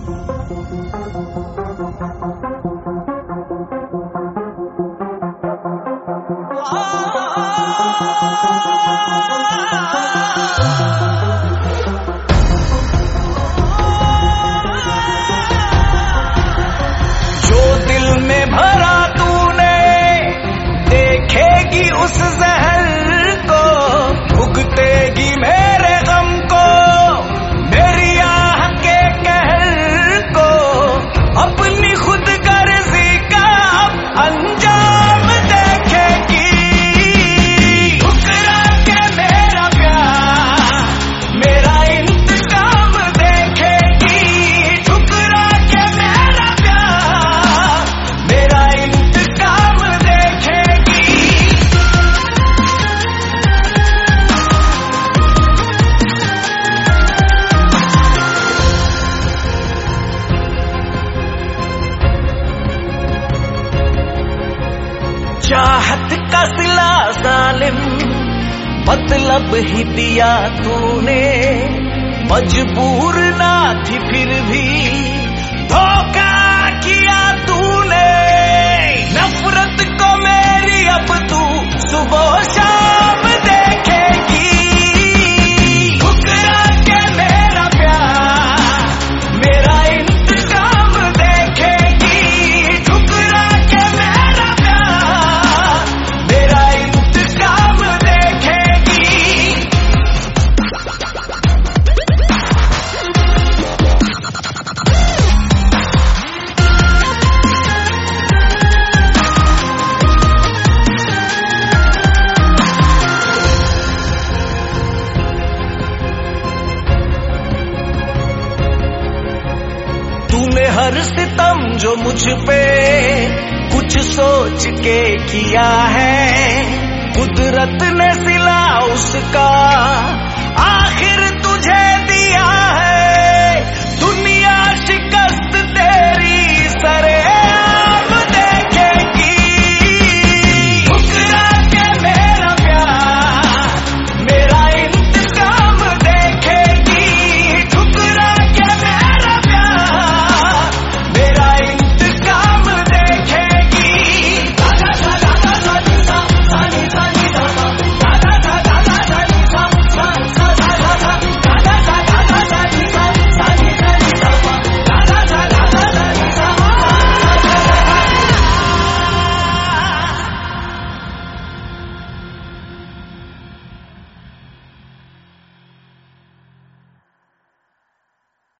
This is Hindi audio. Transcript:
जो दिल में भरा तूने देखेगी उस जहर को, भुगतेगी मेरे गम को, मेरी आह के कहर को, अपनी खुद गर्जी का अंजाम देखेगी। ठुकरा के मेरा प्यार मेरा इंतकाम देखेगी। ठुकरा के मेरा प्यार मेरा इंतकाम देखेगी। चाहत का सिला जालिम मतलब ही दिया तूने, मजबूर ना थी फिर भी धोखा किया तूने। नफरत को मेरी अब तू सुबह शाम देखेगी। ठुकरा के मेरा प्यार मेरा इंतकाम देखेगी। ठुकरा के मेरा प्यार मेरा इंतकाम देखेगी। तूने हर सितम जो मुझ पे कुछ सोच के किया है, कुदरत ने सिला उसका आखिर तुझे